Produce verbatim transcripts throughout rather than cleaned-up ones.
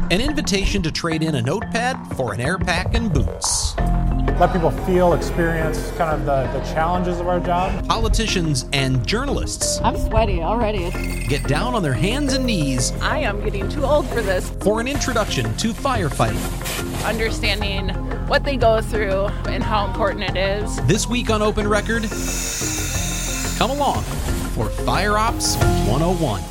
An invitation to trade in a notepad for an air pack and boots. Let people feel, experience kind of the, the challenges of our job. Politicians and journalists I'm sweaty already. get down on their hands and knees I am getting too old for this. for an introduction to firefighting. Understanding what they go through and how important it is. This week on Open Record, come along for Fire Ops one oh one.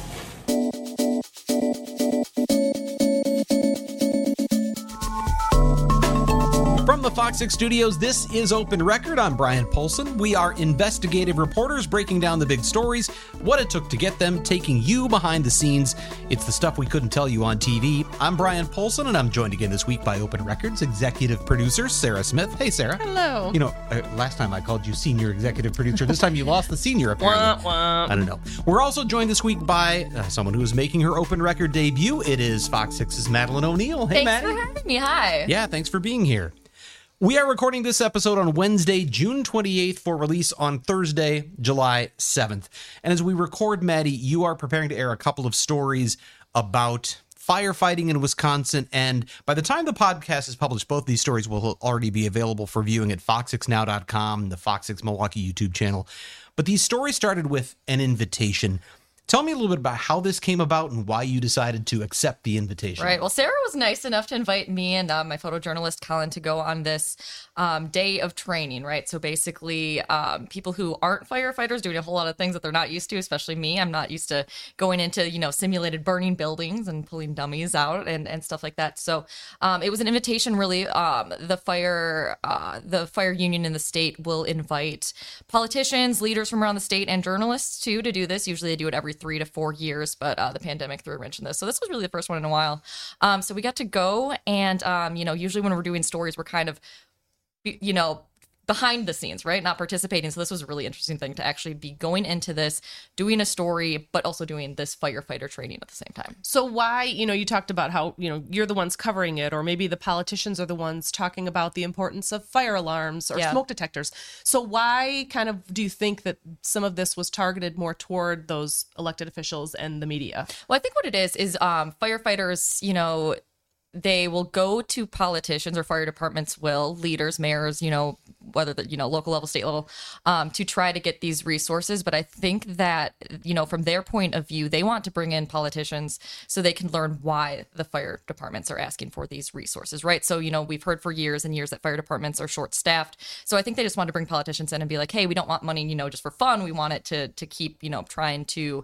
From the Fox six studios, this is Open Record. I'm Brian Polson. We are investigative reporters breaking down the big stories, what it took to get them, taking you behind the scenes. It's the stuff we couldn't tell you on T V. I'm Brian Polson, and I'm joined again this week by Open Record's executive producer, Sarah Smith. Hey, Sarah. Hello. You know, uh, last time I called you senior executive producer. This time you lost the senior, apparently. Wah, wah. I don't know. We're also joined this week by uh, someone who is making her Open Record debut. It is Fox six's Madeline O'Neill. Hey, Thanks Maddie. for having me. Hi. Yeah, thanks for being here. We are recording this episode on Wednesday, June twenty-eighth, for release on Thursday, July seventh. And as we record, Maddie, you are preparing to air a couple of stories about firefighting in Wisconsin. And by the time the podcast is published, both these stories will already be available for viewing at fox six now dot com, the Fox six Milwaukee YouTube channel. But these stories started with an invitation. Tell me a little bit about how this came about and why you decided to accept the invitation. Right. Well, Sarah was nice enough to invite me and uh, my photojournalist Colin to go on this um, day of training, right? So basically, um, people who aren't firefighters doing a whole lot of things that they're not used to, especially me. I'm not used to going into, you know, simulated burning buildings and pulling dummies out and, and stuff like that. So um, it was an invitation, really. Um, the fire, uh, the fire union in the state will invite politicians, leaders from around the state, and journalists too to do this. Usually they do it every three to four years, but uh, the pandemic threw a wrench in this. So this was really the first one in a while. Um, so we got to go, and um, you know, usually when we're doing stories, we're kind of, you know, behind the scenes, right? Not participating. So this was a really interesting thing to actually be going into this, doing a story, but also doing this firefighter training at the same time. So why, you know, you talked about how, you know, you're the ones covering it, or maybe the politicians are the ones talking about the importance of fire alarms or Yeah. smoke detectors. So why kind of do you think that some of this was targeted more toward those elected officials and the media? Well, I think what it is is um, firefighters, you know, they will go to politicians, or fire departments will, leaders, mayors, you know, whether the, you know, local level, state level, um, to try to get these resources. But I think that, you know, from their point of view, they want to bring in politicians so they can learn why the fire departments are asking for these resources, right? So, you know, we've heard for years and years that fire departments are short staffed. So I think they just want to bring politicians in and be like, hey, we don't want money, you know, just for fun. We want it to, to keep, you know, trying to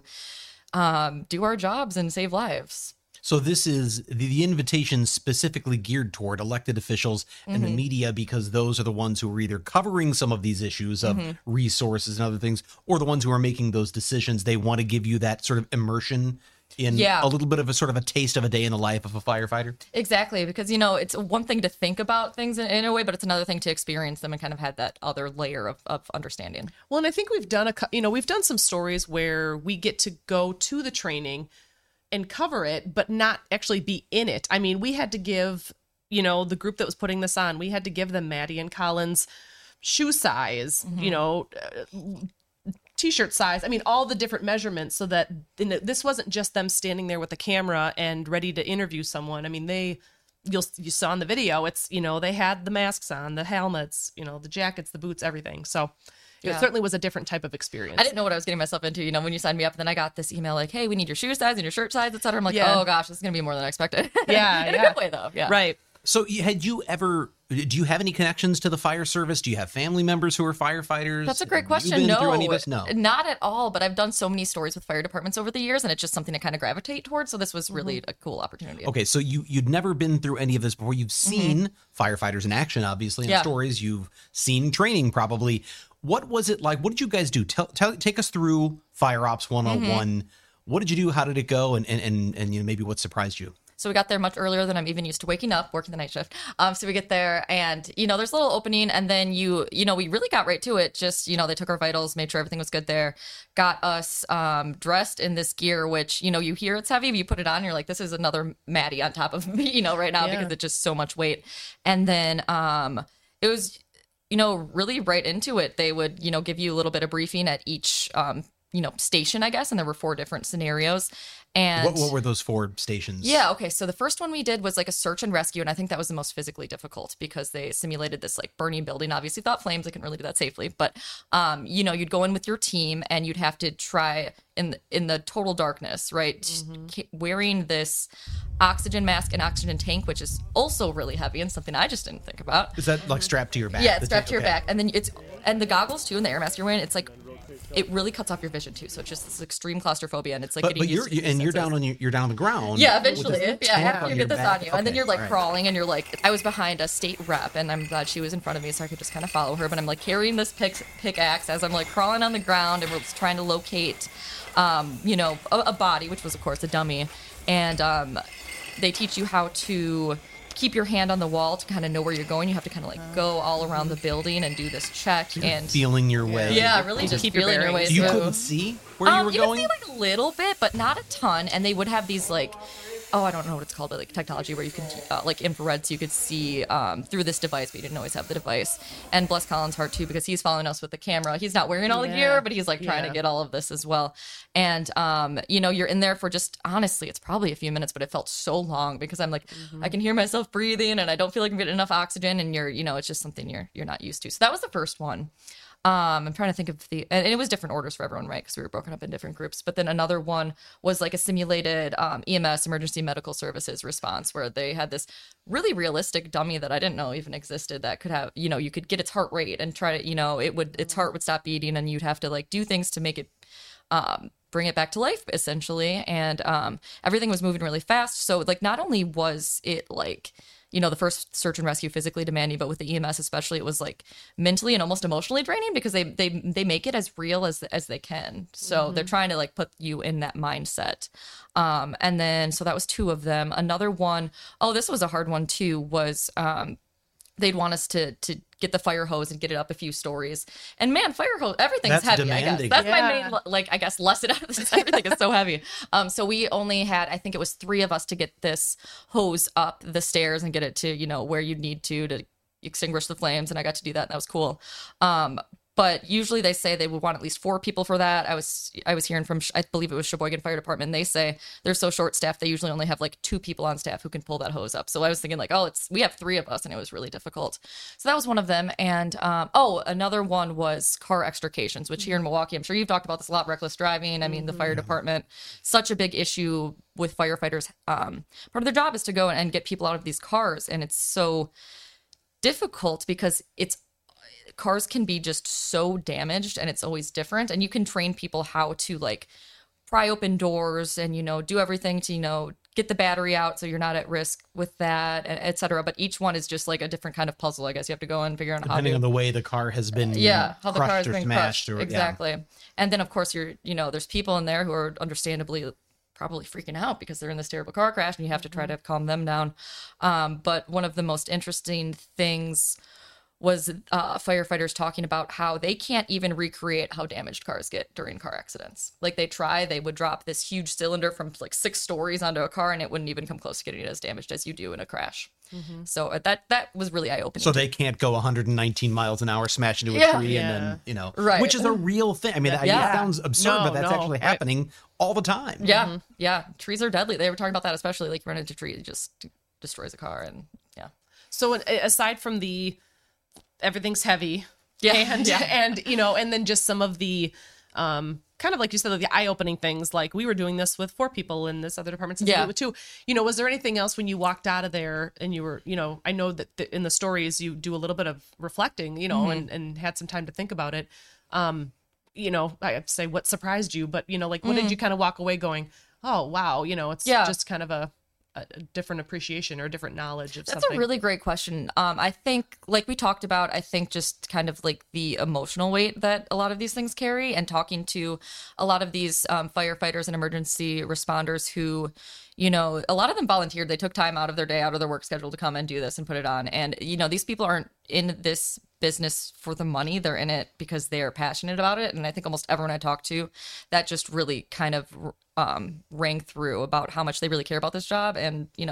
um, do our jobs and save lives. So this is the, the invitation specifically geared toward elected officials and Mm-hmm. the media, because those are the ones who are either covering some of these issues of Mm-hmm. resources and other things, or the ones who are making those decisions. They want to give you that sort of immersion in Yeah. a little bit of a sort of a taste of a day in the life of a firefighter. Exactly, because, you know, it's one thing to think about things in, in a way, but it's another thing to experience them and kind of had that other layer of, of understanding. Well, and I think we've done a, cou- you know, we've done some stories where we get to go to the training and cover it, but not actually be in it. I mean, we had to give, you know, the group that was putting this on, we had to give them Maddie and Colin's shoe size, Mm-hmm. you know, uh, t-shirt size. I mean, all the different measurements, so that and this wasn't just them standing there with the camera and ready to interview someone. I mean, they, you'll, you saw in the video, it's, you know, they had the masks on, the helmets, you know, the jackets, the boots, everything. So it Yeah. certainly was a different type of experience. I didn't know what I was getting myself into, you know, when you signed me up, and then I got this email like, hey, we need your shoe size and your shirt size, et cetera. I'm like, Yeah. oh gosh, this is going to be more than I expected. Yeah, in yeah. a good way, though. Yeah. Right. So you- had you ever, do you have any connections to the fire service? Do you have family members who are firefighters? That's a great Have question. You been No, through any of this? No. not at all. But I've done so many stories with fire departments over the years, and it's just something to kind of gravitate towards. So this was really a cool opportunity. Okay, so you, you'd never been through any of this before. You've seen firefighters in action, obviously, in Mm-hmm. Yeah. stories. You've seen training, probably. What was it like? What did you guys do? Tell, tell take us through Fire Ops one oh one. Mm-hmm. What did you do? How did it go? And, and, and, and you know, maybe what surprised you? So we got there much earlier than I'm even used to waking up, working the night shift. Um, so we get there, and, you know, there's a little opening, and then you, you know, we really got right to it. Just, you know, they took our vitals, made sure everything was good there, got us um, dressed in this gear, which, you know, you hear it's heavy, but you put it on, and you're like, this is another Maddie on top of me, you know, right now, Yeah. because it's just so much weight. And then um, it was, you know, really right into it. They would, you know, give you a little bit of briefing at each, um, you know, station, I guess. And there were four different scenarios. And What, what were those four stations? yeah, okay. So the first one we did was like a search and rescue, and I think that was the most physically difficult because they simulated this like burning building. Obviously, without flames, I couldn't really do that safely. But um, you know, you'd go in with your team, and you'd have to try in in the total darkness, right? Mm-hmm. Wearing this oxygen mask and oxygen tank, which is also really heavy and something I just didn't think about. Is that like strapped to your back? Yeah, it's The strapped tank? to your Okay. back, and then it's and the goggles too, and the air mask you're wearing. It's like it really cuts off your vision too. So it's just this extreme claustrophobia, and it's like But, getting but you're used to and you're senses. down on your, you're down on the ground. Yeah, with eventually. this Yeah, tank after you your get this back. on you. And then Okay, you're like all right. crawling and you're like, I was behind a state rep and I'm glad she was in front of me so I could just kind of follow her. But I'm like carrying this pick, pickaxe as I'm like crawling on the ground and we're just trying to locate, um, you know, a, a body, which was, of course, a dummy. And um, they teach you how to keep your hand on the wall to kind of know where you're going. You have to kind of like go all around the building and do this check. And feeling your way. yeah, really just keep your feeling your way bearings. You through. couldn't see where you Um, were you going. could see like a little bit, but not a ton. And they would have these like, oh, I don't know what it's called, but like technology where you could uh, like infrared, so you could see um, through this device, but you didn't always have the device. And bless Colin's heart too, because he's following us with the camera. He's not wearing all the Yeah. gear, but he's like trying Yeah. to get all of this as well. And um, you know, you're in there for just honestly, it's probably a few minutes, but it felt so long because I'm like, Mm-hmm. I can hear myself breathing, and I don't feel like I'm getting enough oxygen. And you're, you know, it's just something you're you're not used to. So that was the first one. Um, I'm trying to think of the, and it was different orders for everyone, right? Because we were broken up in different groups. But then another one was like a simulated um, E M S, emergency medical services response, where they had this really realistic dummy that I didn't know even existed that could have, you know, you could get its heart rate and try to, you know, it would, its heart would stop beating, and you'd have to like do things to make it, um, bring it back to life essentially. And um, everything was moving really fast. So like, not only was it like, you know, the first search and rescue physically demanding, but with the E M S especially, it was like mentally and almost emotionally draining because they they they make it as real as as they can. So they're trying to like put you in that mindset. Um, and then so that was two of them. Another one, oh, this was a hard one too, was um, they'd want us to to get the fire hose and get it up a few stories. And man, fire hose, everything's That's heavy, I demanding. guess. That's my Yeah. main, like, I guess, lesson out of this. Everything is so heavy. Um, so we only had, I think it was three of us to get this hose up the stairs and get it to, you know, where you need to, to extinguish the flames. And I got to do that. And that was cool. Um, But usually they say they would want at least four people for that. I was I was hearing from, I believe it was Sheboygan Fire Department. And they say they're so short staffed, they usually only have like two people on staff who can pull that hose up. So I was thinking like, oh, it's we have three of us, and it was really difficult. So that was one of them. And um, oh, another one was car extrications, which here in Milwaukee, I'm sure you've talked about this a lot. Reckless driving. I mean, the fire department, such a big issue with firefighters. Um, part of their job is to go and get people out of these cars, and it's so difficult because it's cars can be just so damaged, and it's always different. And you can train people how to like pry open doors and, you know, do everything to, you know, get the battery out so you're not at risk with that, et cetera. But each one is just like a different kind of puzzle. I guess you have to go and figure out Depending how on to, the way the car has been yeah, how the car crushed is or being smashed. crushed. Or, yeah. Exactly. And then of course you're, you know, there's people in there who are understandably probably freaking out because they're in this terrible car crash, and you have to try to calm them down. Um, but one of the most interesting things was uh, firefighters talking about how they can't even recreate how damaged cars get during car accidents. Like they try, they would drop this huge cylinder from like six stories onto a car, and it wouldn't even come close to getting it as damaged as you do in a crash. Mm-hmm. So uh, that that was really eye opening. So they can't go one hundred nineteen miles an hour, smash into a Yeah. tree, and Yeah. then, you know, Right. which is a real thing. I mean, that Yeah. it sounds absurd, No, but that's no, actually right. happening all the time. Yeah, yeah. Trees are deadly. They were talking about that, especially like you run into a tree, it just destroys a car, and yeah. So uh, aside from the everything's heavy, Yeah, and yeah. and you know, and then just some of the um kind of like you said, the eye-opening things, like we were doing this with four people in this other department, since we Yeah. did it with two. You know, was there anything else when you walked out of there and you were, you know, I know that the, in the stories you do a little bit of reflecting, you know, Mm-hmm. and and had some time to think about it. Um, you know, I have to say what surprised you, but you know, like what did you kind of walk away going, oh wow, you know, it's Mm. Yeah. just kind of a a different appreciation or different knowledge of That's something. a really great question. Um, I think, like we talked about, I think just kind of like the emotional weight that a lot of these things carry, and talking to a lot of these um, firefighters and emergency responders who, you know, a lot of them volunteered. They took time out of their day, out of their work schedule to come and do this and put it on. And, you know, these people aren't in this business for the money. They're in it because they are passionate about it. And I think almost everyone I talked to, that just really kind of um, rang through about how much they really care about this job. And, you know,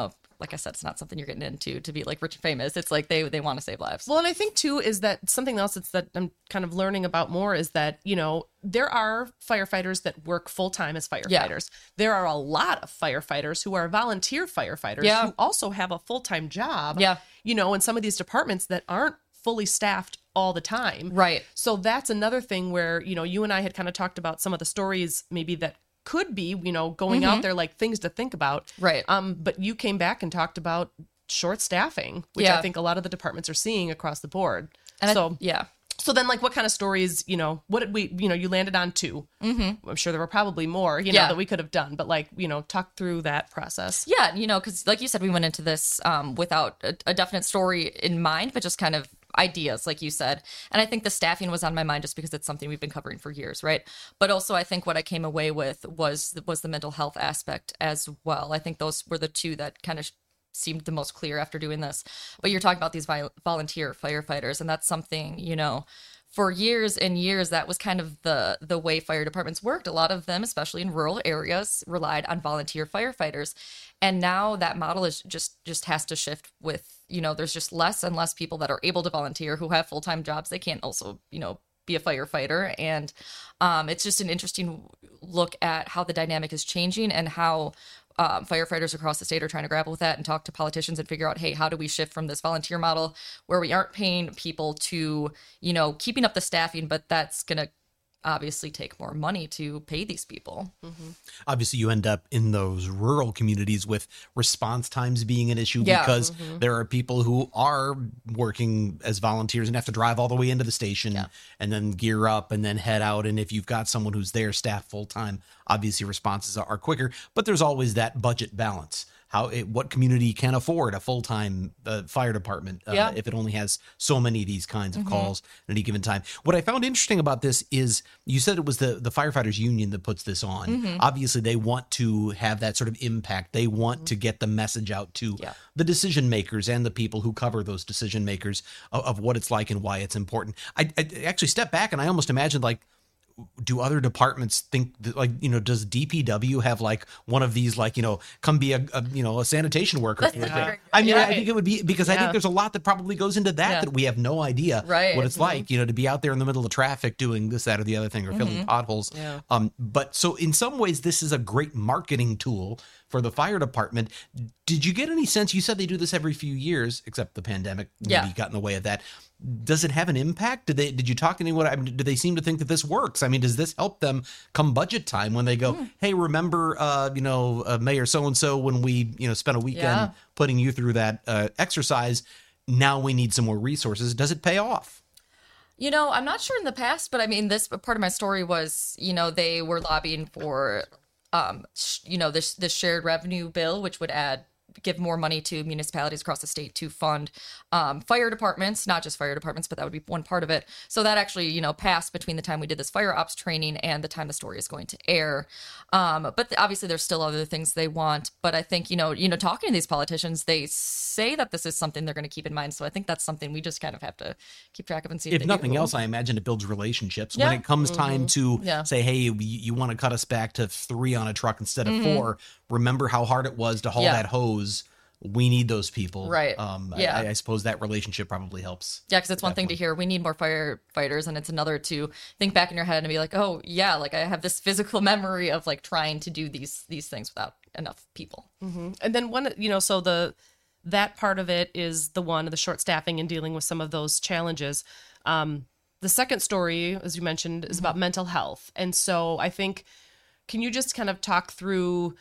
like I said, it's not something you're getting into to be like rich and famous. It's like they they want to save lives. Well, and I think too is that something else that's that I'm kind of learning about more is that, you know, there are firefighters that work full time as firefighters. Yeah. There are a lot of firefighters who are volunteer firefighters yeah. who also have a full time job. Yeah. You know, in some of these departments that aren't fully staffed all the time. Right. So that's another thing where, you know, you and I had kind of talked about some of the stories maybe that could be, you know, going mm-hmm. out there, like things to think about. Right. Um, but you came back and talked about short staffing, which yeah. I think a lot of the departments are seeing across the board. And so, I, yeah. So then, like, what kind of stories, you know, what did we, you know, you landed on two. Mm-hmm. I'm sure there were probably more, you know, yeah. that we could have done, but like, you know, talk through that process. Yeah. You know, because like you said, we went into this um, without a, a definite story in mind, but just kind of ideas, like you said. And I think the staffing was on my mind just because it's something we've been covering for years, right? But also I think what I came away with was was the mental health aspect as well. I think those were the two that kind of seemed the most clear after doing this. But you're talking about these vi- volunteer firefighters, and that's something, you know, for years and years, that was kind of the the way fire departments worked. A lot of them, especially in rural areas, relied on volunteer firefighters. And now that model is just just has to shift with, you know, there's just less and less people that are able to volunteer who have full-time jobs. They can't also, you know, be a firefighter. And um, it's just an interesting look at how the dynamic is changing and how Um, firefighters across the state are trying to grapple with that and talk to politicians and figure out, hey, how do we shift from this volunteer model where we aren't paying people to, you know, keeping up the staffing, but that's going to obviously take more money to pay these people. Mm-hmm. Obviously, you end up in those rural communities with response times being an issue yeah. because mm-hmm. there are people who are working as volunteers and have to drive all the way into the station yeah. and then gear up and then head out. And if you've got someone who's there staffed full time, obviously responses are quicker, but there's always that budget balance. How it, what community can afford a full-time uh, fire department uh, yeah. if it only has so many of these kinds of mm-hmm. calls at any given time? What I found interesting about this is you said it was the, the firefighters union that puts this on. Mm-hmm. Obviously, they want to have that sort of impact. They want mm-hmm. to get the message out to yeah. the decision makers and the people who cover those decision makers of, of what it's like and why it's important. I, I actually stepped back and I almost imagined like, do other departments think that, like, you know, does D P W have like one of these, like, you know, come be a, a you know, a sanitation worker? Yeah. I mean, yeah. I think it would be because yeah. I think there's a lot that probably goes into that yeah. that we have no idea right. what it's mm-hmm. like, you know, to be out there in the middle of traffic doing this, that, or the other thing, or mm-hmm. filling potholes. Yeah. Um, but so in some ways, this is a great marketing tool for the fire department. Did you get any sense? You said they do this every few years, except the pandemic maybe yeah. got in the way of that. Does it have an impact? Did they? Did you talk to anyone? I mean, do they seem to think that this works? I mean, does this help them come budget time when they go, mm. hey, remember, uh, you know, uh, Mayor so-and-so when we, you know, spent a weekend yeah. putting you through that uh, exercise? Now we need some more resources. Does it pay off? You know, I'm not sure in the past, but I mean, this part of my story was, you know, they were lobbying for, um, sh- you know, this this shared revenue bill, which would add give more money to municipalities across the state to fund um, fire departments, not just fire departments, but that would be one part of it. So that actually, you know, passed between the time we did this fire ops training and the time the story is going to air. Um, but the, obviously there's still other things they want. But I think, you know, you know, talking to these politicians, they say that this is something they're going to keep in mind. So I think that's something we just kind of have to keep track of and see if, if they nothing do. else, I imagine it builds relationships. Yeah. When it comes time to Yeah. say, hey, you, you want to cut us back to three on a truck instead of Mm-hmm. four. Remember how hard it was to haul Yeah. that hose. We need those people. Right. Um, Yeah. I, I suppose that relationship probably helps. Yeah, because it's one that thing point. to hear we need more firefighters, and it's another to think back in your head and be like, oh yeah, like I have this physical memory of like trying to do these these things without enough people. Mm-hmm. And then one, you know, so the that part of it is the one, the short staffing and dealing with some of those challenges. Um, the second story, as you mentioned, is mm-hmm. about mental health. And so I think, can you just kind of talk through,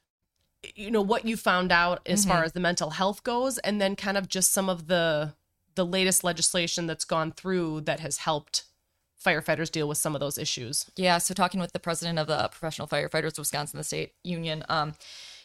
you know, what you found out as mm-hmm. far as the mental health goes, and then kind of just some of the the latest legislation that's gone through that has helped firefighters deal with some of those issues? Yeah, so talking with the president of the Professional Firefighters of Wisconsin, the state union, um,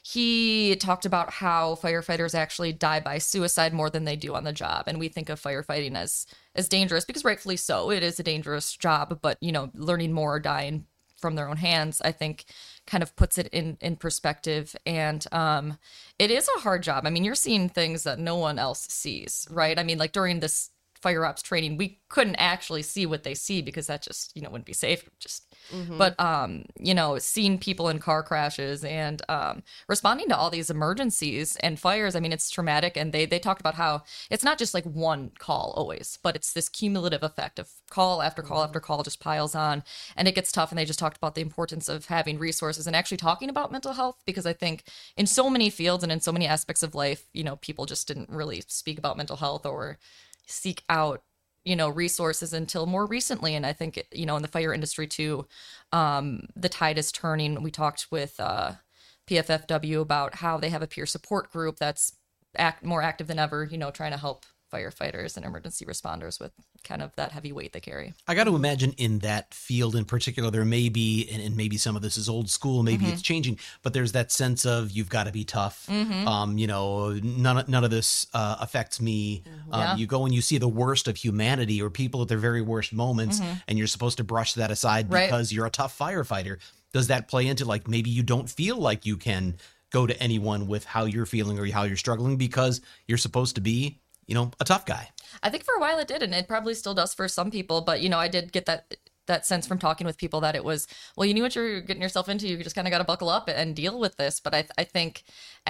he talked about how firefighters actually die by suicide more than they do on the job. And we think of firefighting as as dangerous because rightfully so. It is a dangerous job, but, you know, learning more or dying from their own hands, I think, kind of puts it in, in perspective. And um, it is a hard job. I mean, you're seeing things that no one else sees, right? I mean, like during this fire ops training, we couldn't actually see what they see because that just, you know, wouldn't be safe. Just, Mm-hmm. but, um, you know, seeing people in car crashes and um, responding to all these emergencies and fires, I mean, it's traumatic. And they, they talked about how it's not just like one call always, but it's this cumulative effect of call after call after call just piles on, and it gets tough. And they just talked about the importance of having resources and actually talking about mental health, because I think in so many fields and in so many aspects of life, you know, people just didn't really speak about mental health or seek out, you know, resources until more recently. And I think, you know, in the fire industry too, um, the tide is turning. We talked with uh, P F F W about how they have a peer support group that's act more active than ever, you know, trying to help firefighters and emergency responders with kind of that heavy weight they carry. I got to imagine in that field in particular, there may be, and, and maybe some of this is old school, maybe Mm-hmm. it's changing, but there's that sense of you've got to be tough. Mm-hmm. Um, you know, none, none of this uh, affects me. Um, Yeah. You go and you see the worst of humanity or people at their very worst moments, and you're supposed to brush that aside Mm-hmm. Right. because you're a tough firefighter. Does that play into like maybe you don't feel like you can go to anyone with how you're feeling or how you're struggling because you're supposed to be, you know, a tough guy? I think for a while it did, and it probably still does for some people. But, you know, I did get that that sense from talking with people that it was, well, you knew what you're getting yourself into. You just kind of got to buckle up and deal with this. But I, I think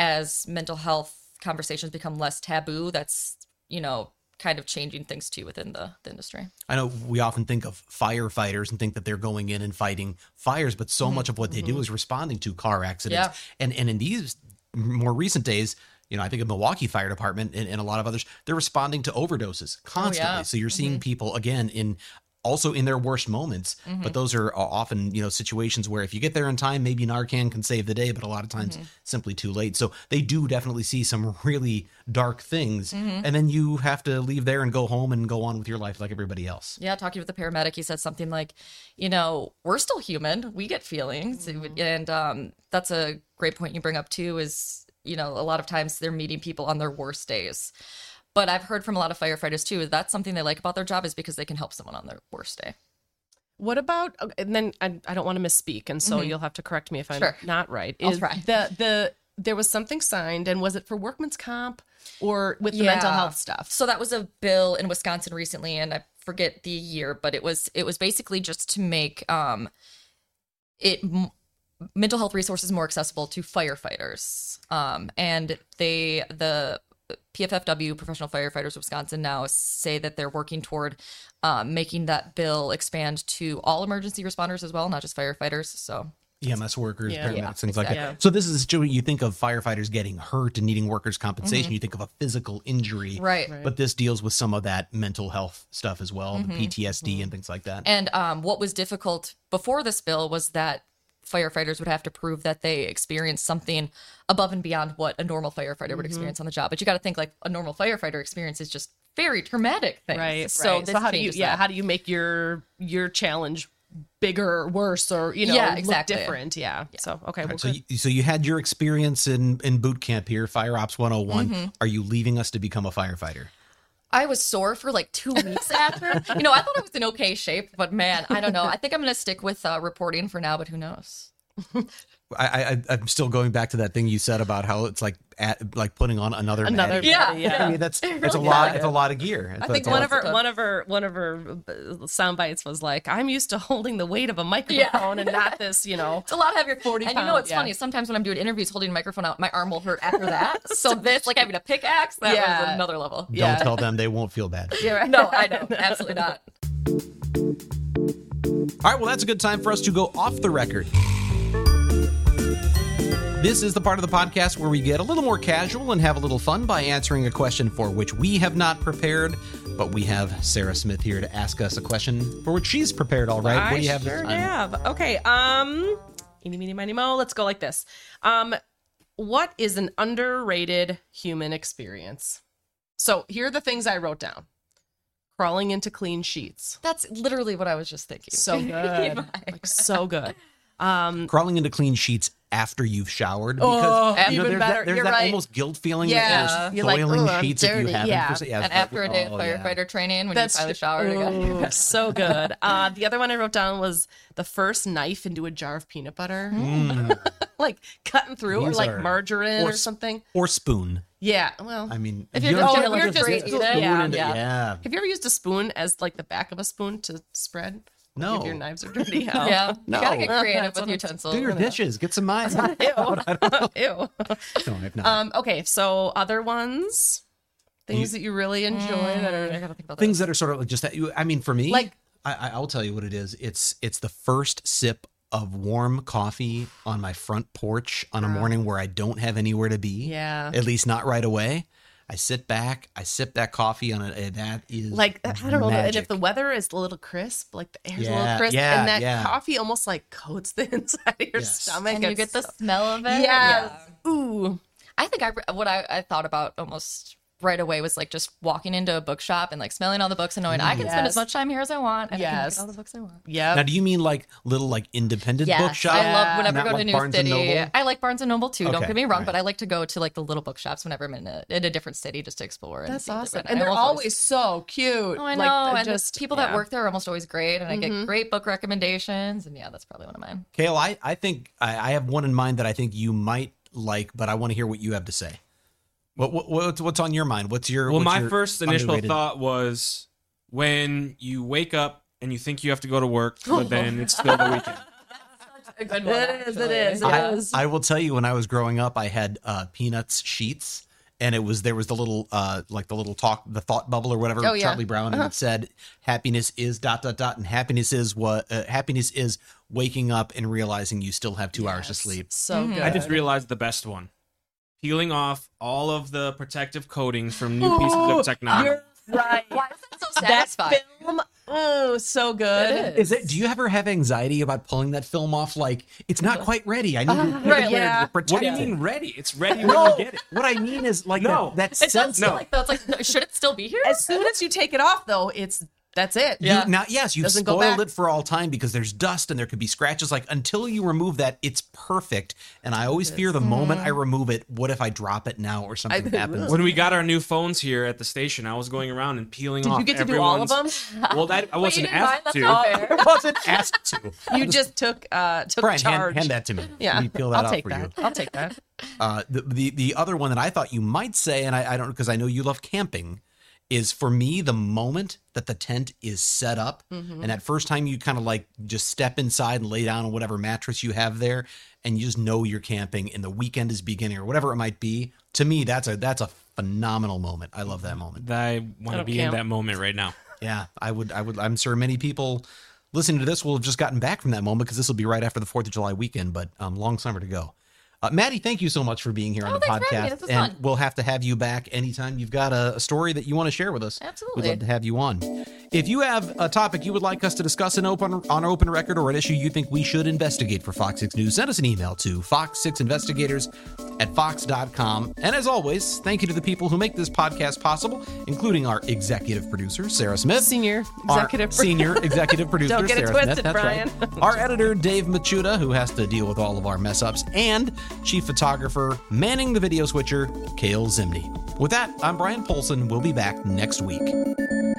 as mental health conversations become less taboo, that's, you know, kind of changing things too within the, the industry. I know we often think of firefighters and think that they're going in and fighting fires, but so much of what they do is responding to car accidents. Yeah. And and in these more recent days, you know, I think of Milwaukee Fire Department and, and a lot of others, they're responding to overdoses constantly. yeah. So you're seeing people again in also in their worst moments, but those are often, you know, situations where if you get there in time, maybe Narcan can save the day, but a lot of times simply too late. So they do definitely see some really dark things, and then you have to leave there and go home and go on with your life like everybody else. Yeah, talking with the paramedic, he said something like, you know, we're still human. We get feelings. And um, that's a great point you bring up too, is, you know, a lot of times they're meeting people on their worst days. But I've heard from a lot of firefighters too, that's something they like about their job is because they can help someone on their worst day. What about, and then I, I don't want to misspeak, and so you'll have to correct me if I'm Sure. not right. I'll Is try. The, the, there was something signed, and was it for workman's comp or with the mental Yeah. health stuff? So that was a bill in Wisconsin recently, and I forget the year, but it was it was basically just to make um it m- mental health resources more accessible to firefighters. Um, and they the P F F W, Professional Firefighters of Wisconsin, now say that they're working toward um, making that bill expand to all emergency responders as well, not just firefighters. So E M S workers, Yeah. paramedics, Yeah, things like exactly. that. So this is when you think of firefighters getting hurt and needing workers' compensation, you think of a physical injury. Right. But this deals with some of that mental health stuff as well, the P T S D and things like that. And um, what was difficult before this bill was that firefighters would have to prove that they experienced something above and beyond what a normal firefighter would experience on the job. But you got to think like a normal firefighter experience is just very traumatic things. Right. So, right. this so how do you, changes yeah, that. how do you make your your challenge bigger or worse, or, you know, Yeah, look exactly. different? Yeah. So, okay. Well, So good. you, so you had your experience in, in boot camp here, Fire Ops one oh one. Are you leaving us to become a firefighter? I was sore for like two weeks after. You know, I thought I was in okay shape, but man, I don't know. I think I'm going to stick with uh, reporting for now, but who knows? I, I I'm still going back to that thing you said about how it's like at, like putting on another Another Maddie. Yeah, body, I mean, that's it's a lot. It's a lot of gear. I It's- think it's a one lot- of her tough. one of her one of her sound bites was like, "I'm used to holding the weight of a microphone and not this, you know." It's a lot heavier. forty and you know pounds, what's yeah. funny? Sometimes when I'm doing interviews holding a microphone out, my arm will hurt after that. So this, like having a pickaxe, that Yeah. was another level. Don't Yeah. tell them, they won't feel bad. Yeah, right. No, I know. Absolutely not. All right, well, that's a good time for us to go off the record. This is the part of the podcast where we get a little more casual and have a little fun by answering a question for which we have not prepared, but we have Sarah Smith here to ask us a question for which she's prepared all right. I What do you have sure this time? have. Okay. Um, eeny, meeny, miny, mo. Let's go like this. Um, what is an underrated human experience? So here are the things I wrote down. Crawling into clean sheets. That's literally what I was just thinking. So good. like so good. Um, Crawling into clean sheets after you've showered. Oh, Because, you know, even there's better. That, there's You're that right. almost guilt feeling Yeah. that You're you're like, soiling "Ooh, I'm sheets that you dirty." haven't. Yeah. For, yeah, and after a day of oh, yeah. firefighter training, when That's you finally showered again. Ooh, so good. Uh, the other one I wrote down was the first knife into a jar of peanut butter, like cutting through, or Mm. These like are- margarine or or, s- something. Or spoon. Yeah, well, I mean, If you you're don't just get, gonna, like, like, a just straight spoon eat it, into- yeah, yeah. yeah. have you ever used a spoon as like the back of a spoon to spread? No. If your knives are dirty. How? Yeah, No. you gotta get creative That's with what I'm- utensils. Do your dishes. Get some knives. Ew. Ew. No, I've not. Um, okay, so other ones, things that you really enjoy that I are gotta think about Things this. that are sort of like just that. you- I mean, for me, Like- I, I- I'll tell you what it is. It's it's the first sip of warm coffee on my front porch on a morning where I don't have anywhere to be. Yeah. At least not right away. I sit back, I sip that coffee on it, and that is like I don't know, and magic. if the weather is a little crisp, like the air's a Yeah, little crisp, yeah, and that yeah. coffee almost like coats the inside of your Yes. stomach, and you it's get the so- smell of it. yes, Yeah. ooh, I think I what I, I thought about almost right away was like just walking into a bookshop and like smelling all the books and knowing I can spend Yes. as much time here as I want and I can Yes. get all the books I want. yeah. Now, do you mean like little like independent Yes, bookshop? I love whenever Not I go to like a new Barnes and city. Noble? I like Barnes and Noble too. Don't Okay, get me wrong, right. but I like to go to like the little bookshops whenever I'm in a, in a different city just to explore. And That's see awesome, different- and I they're almost always so cute. Oh, I know. Like, and just the people yeah. that work there are almost always great, and I get great book recommendations. And yeah, that's probably one of mine. Kale, I, I think I, I have one in mind that I think you might like, but I want to hear what you have to say. What, what what's what's on your mind? What's your Well, what's my your first initial underrated- thought was when you wake up and you think you have to go to work, but then it's still the weekend. A good one. It is, it actually. is, it I, is. I will tell you, when I was growing up, I had uh, Peanuts sheets, and it was there was the little uh, like the little talk, the thought bubble or whatever, Oh, yeah. Charlie Brown, and it said happiness is dot dot dot, and happiness is what uh, happiness is waking up and realizing you still have two hours to Yes, sleep. So good. I just realized the best one. Peeling off all of the protective coatings from new pieces of technology. You're right. Why is that so That satisfying? film, oh, so good. It Is it? Do you ever have anxiety about pulling that film off? Like it's not quite ready. I need to put it right, where yeah. to protect What do you it. mean ready? It's ready when No, you get it. what I mean is like No. that, that It does sense. feel No. like though. It's like, no, should it still be here? As soon as you take it off, though, it's that's it. You, now, yes, you've Doesn't go spoiled back. it for all time because there's dust and there could be scratches. Like until you remove that, it's perfect. And I always fear the moment I remove it. What if I drop it now or something I- happens? When we got our new phones here at the station, I was going around and peeling Did off you get to do all of everyone's- them? Well, that I Wait, you wasn't didn't mind? asked That's to. not fair. I wasn't asked to. You just took uh took Brian, hand, charge. hand that to me. Yeah, Let me peel that I'll out take for that. you. I'll take that. Uh, the, the the other one that I thought you might say, and I, I don't because I know you love camping, is for me the moment that the tent is set up, Mm-hmm. and that first time you kind of like just step inside and lay down on whatever mattress you have there, and you just know you're camping, and the weekend is beginning or whatever it might be. To me, that's a that's a phenomenal moment. I love that moment. I want to don't be count. in that moment right now. Yeah, I would I would. I'm sure many people listening to this will have just gotten back from that moment because this will be right after the Fourth of July weekend, but um, long summer to go. Uh, Maddie, thank you so much for being here on Oh, the thanks for having me. podcast, This was and fun. we'll have to have you back anytime you've got a, a story that you want to share with us. Absolutely. We'd love to have you on. If you have a topic you would like us to discuss in open on open record or an issue you think we should investigate for Fox six News, send us an email to fox six investigators at fox dot com. And as always, thank you to the people who make this podcast possible, including our executive producer, Sarah Smith. Senior Our executive. senior executive producer, Don't get it Sarah twisted, Smith. That's Brian. right. Our editor, Dave Machuda, who has to deal with all of our mess ups, and chief photographer, manning the video switcher, Kale Zimney. With that, I'm Brian Polson. We'll be back next week.